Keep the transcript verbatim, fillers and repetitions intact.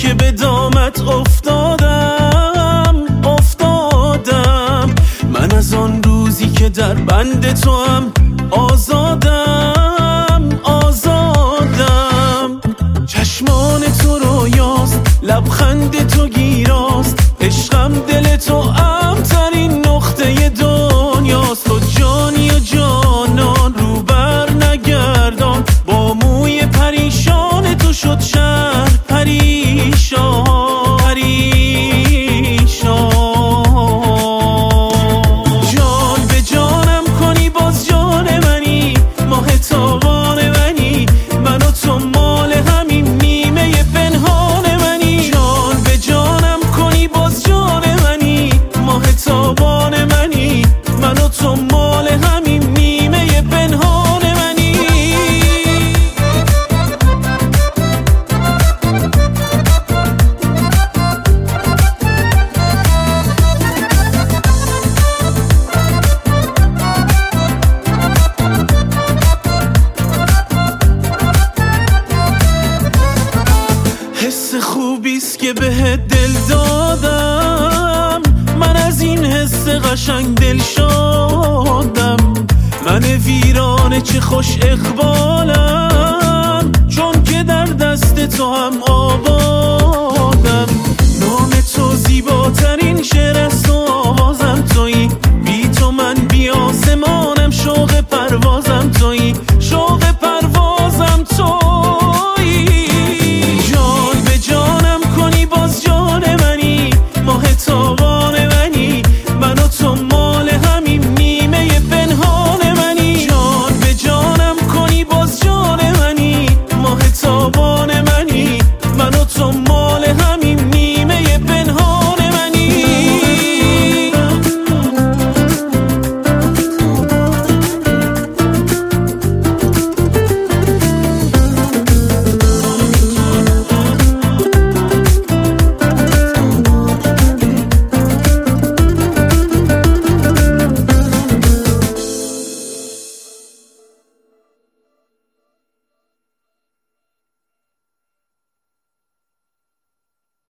که به دامت افتادم افتادم من از آن روزی که در بند تو هم آزادم آزادم چشمان تو رویاست لبخند تو گیراست عشقم دل تو امترین نقطه دنیاست تو جانی و جانان رو بر نگردان با موی پریشان تو شد شهر پریشان پریشان جان به جانم کنی باز جان منی ماه تابان منی من و تو مال همین نیمه پنهان منی جان به جانم کنی باز جان منی ماه تابان منی من و تو مال همین نیمه پنهان منی حس خوبیست که بهت دل دادم من از این حس قشنگ دل شادم من ویرانه چه خوش اقبالم چون که در دست تو هم آباد